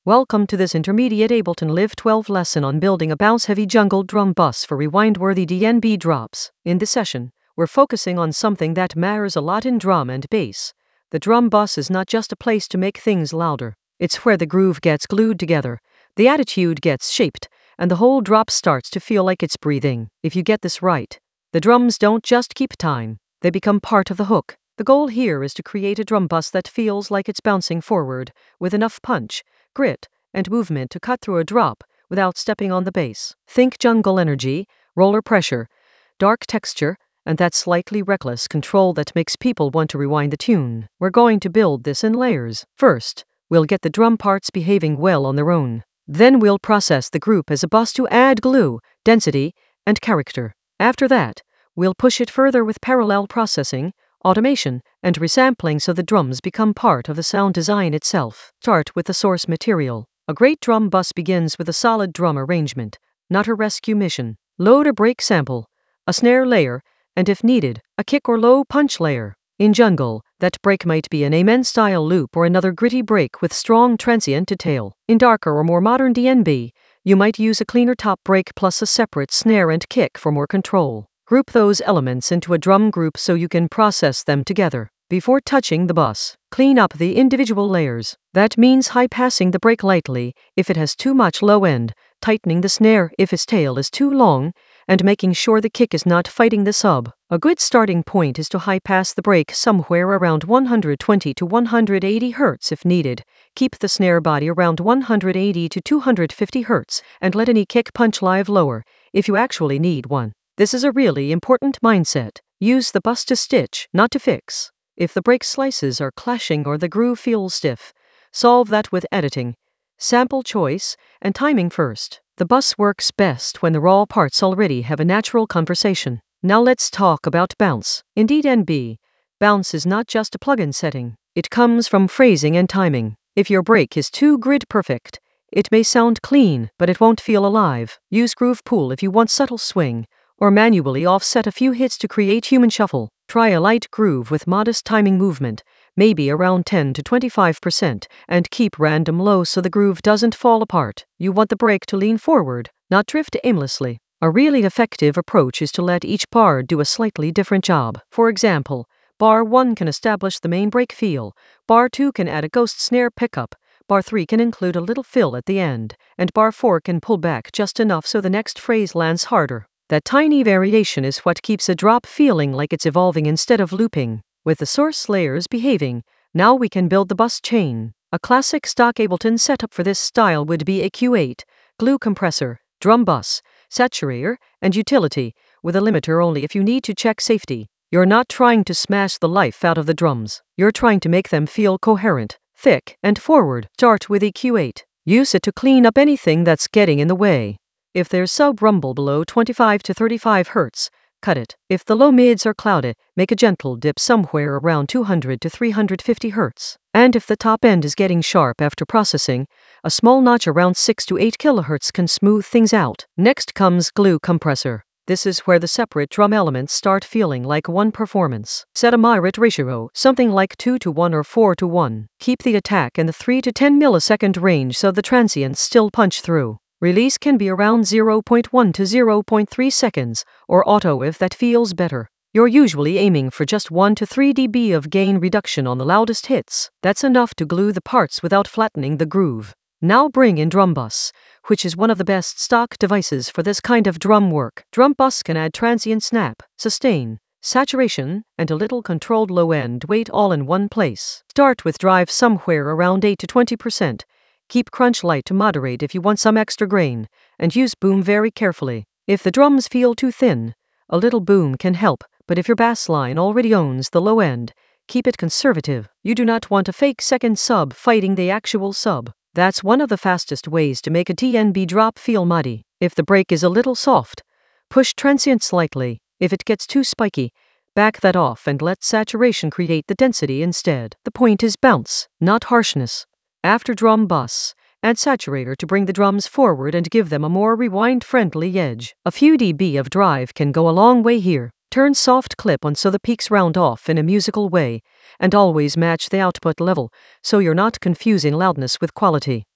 Welcome to this intermediate Ableton Live 12 lesson on building a bounce-heavy jungle drum bus for rewind-worthy DnB drops. In this session, we're focusing on something that matters a lot in drum and bass. The drum bus is not just a place to make things louder. It's where the groove gets glued together, the attitude gets shaped, and the whole drop starts to feel like it's breathing. If you get this right, the drums don't just keep time, they become part of the hook. The goal here is to create a drum bus that feels like it's bouncing forward, with enough punch, grit, and movement to cut through a drop without stepping on the bass. Think jungle energy, roller pressure, dark texture, and that slightly reckless control that makes people want to rewind the tune. We're going to build this in layers. First, we'll get the drum parts behaving well on their own. Then we'll process the group as a bus to add glue, density, and character. After that, we'll push it further with parallel processing, automation, and resampling so the drums become part of the sound design itself. Start with the source material. A great drum bus begins with a solid drum arrangement, not a rescue mission. Load a break sample, a snare layer, and if needed, a kick or low punch layer. In jungle, that break might be an amen-style loop or another gritty break with strong transient detail. In darker or more modern DnB, you might use a cleaner top break plus a separate snare and kick for more control. Group those elements into a drum group so you can process them together. Before touching the bus, clean up the individual layers. That means high-passing the break lightly if it has too much low end, tightening the snare if its tail is too long, and making sure the kick is not fighting the sub. A good starting point is to high-pass the break somewhere around 120 to 180 Hz if needed. Keep the snare body around 180 to 250 Hz, and let any kick punch live lower, if you actually need one. This is a really important mindset. Use the bus to stitch, not to fix. If the break slices are clashing or the groove feels stiff, solve that with editing, sample choice, and timing first. The bus works best when the raw parts already have a natural conversation. Now let's talk about bounce. In DnB, bounce is not just a plugin setting. It comes from phrasing and timing. If your break is too grid perfect, it may sound clean, but it won't feel alive. Use Groove Pool if you want subtle swing, or manually offset a few hits to create human shuffle. Try a light groove with modest timing movement, maybe around 10 to 25%, and keep random low so the groove doesn't fall apart. You want the break to lean forward, not drift aimlessly. A really effective approach is to let each bar do a slightly different job. For example, bar 1 can establish the main break feel, bar 2 can add a ghost snare pickup, bar 3 can include a little fill at the end, and bar 4 can pull back just enough so the next phrase lands harder. That tiny variation is what keeps a drop feeling like it's evolving instead of looping. With the source layers behaving, now we can build the bus chain. A classic stock Ableton setup for this style would be a Q8, glue compressor, drum bus, saturator, and utility, with a limiter only if you need to check safety. You're not trying to smash the life out of the drums. You're trying to make them feel coherent, thick, and forward. Start with a Q8. Use it to clean up anything that's getting in the way. If there's sub-rumble below 25 to 35 Hz, cut it. If the low mids are clouded, make a gentle dip somewhere around 200 to 350 Hz. And if the top end is getting sharp after processing, a small notch around 6 to 8 kHz can smooth things out. Next comes glue compressor. This is where the separate drum elements start feeling like one performance. Set a myriad ratio, something like 2 to 1 or 4 to 1. Keep the attack in the 3 to 10 millisecond range so the transients still punch through. Release can be around 0.1 to 0.3 seconds, or auto if that feels better. You're usually aiming for just 1 to 3 dB of gain reduction on the loudest hits. That's enough to glue the parts without flattening the groove. Now bring in Drum Bus, which is one of the best stock devices for this kind of drum work. Drum Bus can add transient snap, sustain, saturation, and a little controlled low-end weight all in one place. Start with drive somewhere around 8 to 20%. Keep crunch light to moderate if you want some extra grain, and use boom very carefully. If the drums feel too thin, a little boom can help, but if your bass line already owns the low end, keep it conservative. You do not want a fake second sub fighting the actual sub. That's one of the fastest ways to make a DnB drop feel muddy. If the break is a little soft, push transient slightly. If it gets too spiky, back that off and let saturation create the density instead. The point is bounce, not harshness. After drum bus, add saturator to bring the drums forward and give them a more rewind-friendly edge. A few dB of drive can go a long way here. Turn soft clip on so the peaks round off in a musical way, and always match the output level, so you're not confusing loudness with quality.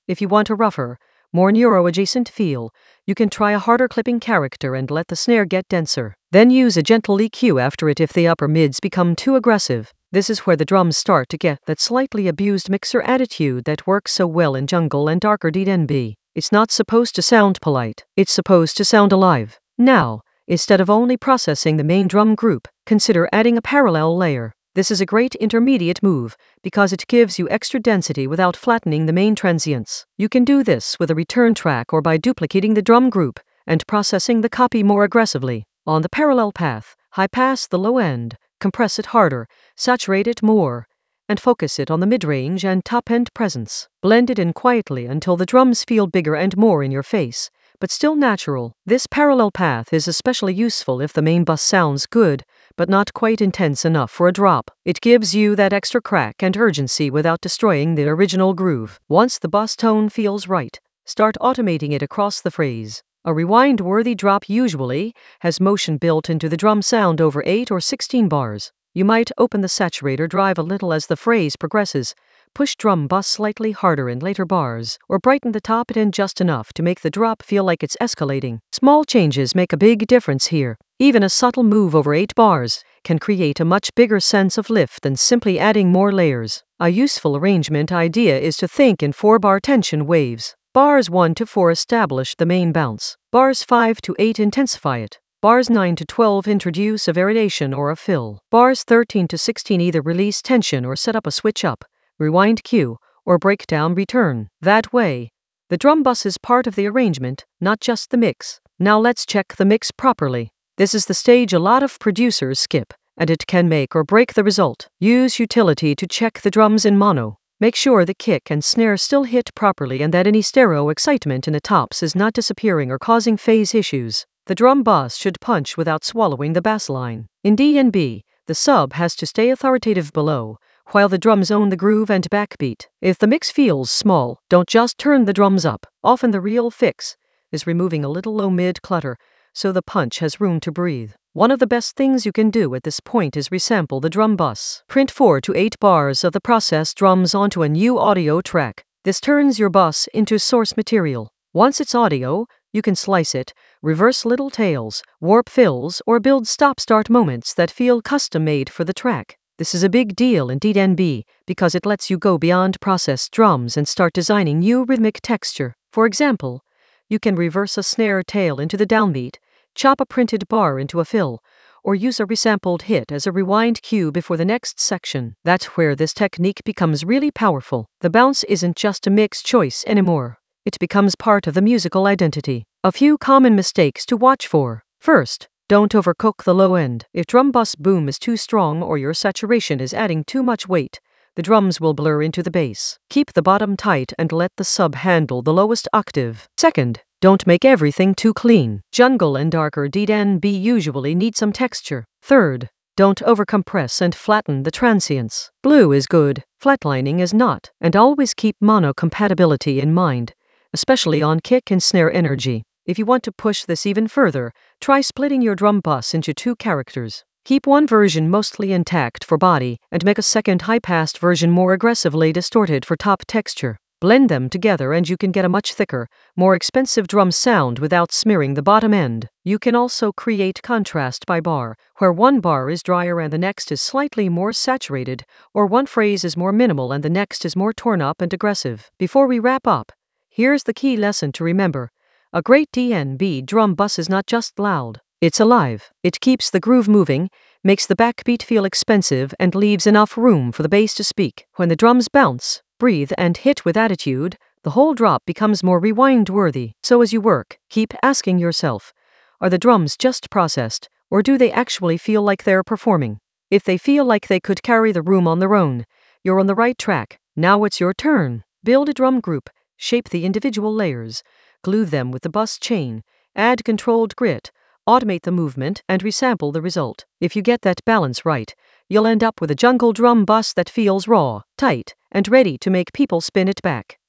If you want a rougher, more neuro-adjacent feel, you can try a harder clipping character and let the snare get denser. Then use a gentle EQ after it if the upper mids become too aggressive. This is where the drums start to get that slightly abused mixer attitude that works so well in jungle and darker D&B. It's not supposed to sound polite, it's supposed to sound alive. Now, instead of only processing the main drum group, consider adding a parallel layer. This is a great intermediate move, because it gives you extra density without flattening the main transients. You can do this with a return track or by duplicating the drum group and processing the copy more aggressively. On the parallel path, high pass the low end, compress it harder, saturate it more, and focus it on the mid-range and top-end presence. Blend it in quietly until the drums feel bigger and more in your face, but still natural. This parallel path is especially useful if the main bus sounds good, but not quite intense enough for a drop. It gives you that extra crack and urgency without destroying the original groove. Once the bus tone feels right, start automating it across the phrase. A rewind-worthy drop usually has motion built into the drum sound over 8 or 16 bars. You might open the saturator drive a little as the phrase progresses, push drum bus slightly harder in later bars, or brighten the top end just enough to make the drop feel like it's escalating. Small changes make a big difference here. Even a subtle move over 8 bars can create a much bigger sense of lift than simply adding more layers. A useful arrangement idea is to think in 4-bar tension waves. Bars 1 to 4 establish the main bounce. Bars 5 to 8 intensify it. Bars 9 to 12 introduce a variation or a fill. Bars 13 to 16 either release tension or set up a switch up, rewind cue, or breakdown return. That way, the drum bus is part of the arrangement, not just the mix. Now let's check the mix properly. This is the stage a lot of producers skip, and it can make or break the result. Use utility to check the drums in mono. Make sure the kick and snare still hit properly and that any stereo excitement in the tops is not disappearing or causing phase issues. The drum bus should punch without swallowing the bass line. In D&B, the sub has to stay authoritative below, while the drums own the groove and backbeat. If the mix feels small, don't just turn the drums up. Often the real fix is removing a little low-mid clutter, so the punch has room to breathe. One of the best things you can do at this point is resample the drum bus. Print 4 to 8 bars of the processed drums onto a new audio track. This turns your bus into source material. Once it's audio, you can slice it, reverse little tails, warp fills, or build stop-start moments that feel custom-made for the track. This is a big deal in D&B because it lets you go beyond processed drums and start designing new rhythmic texture. For example, you can reverse a snare tail into the downbeat, chop a printed bar into a fill, or use a resampled hit as a rewind cue before the next section. That's where this technique becomes really powerful. The bounce isn't just a mix choice anymore. It becomes part of the musical identity. A few common mistakes to watch for. First, don't overcook the low end. If drum bus boom is too strong or your saturation is adding too much weight, the drums will blur into the bass. Keep the bottom tight and let the sub handle the lowest octave. Second, don't make everything too clean. Jungle and darker D&B usually need some texture. Third, don't overcompress and flatten the transients. Blue is good, flatlining is not. And always keep mono compatibility in mind, especially on kick and snare energy. If you want to push this even further, try splitting your drum bus into 2 characters. Keep one version mostly intact for body and make a second high-passed version more aggressively distorted for top texture. Blend them together and you can get a much thicker, more expensive drum sound without smearing the bottom end. You can also create contrast by bar, where one bar is drier and the next is slightly more saturated, or one phrase is more minimal and the next is more torn up and aggressive. Before we wrap up, here's the key lesson to remember. A great D&B drum bus is not just loud, it's alive. It keeps the groove moving, makes the backbeat feel expensive, and leaves enough room for the bass to speak. When the drums bounce, breathe, and hit with attitude, the whole drop becomes more rewind-worthy. So as you work, keep asking yourself, are the drums just processed, or do they actually feel like they're performing? If they feel like they could carry the room on their own, you're on the right track. Now it's your turn. Build a drum group, shape the individual layers, glue them with the bus chain, add controlled grit, automate the movement, and resample the result. If you get that balance right, you'll end up with a jungle drum bus that feels raw, tight, and ready to make people spin it back.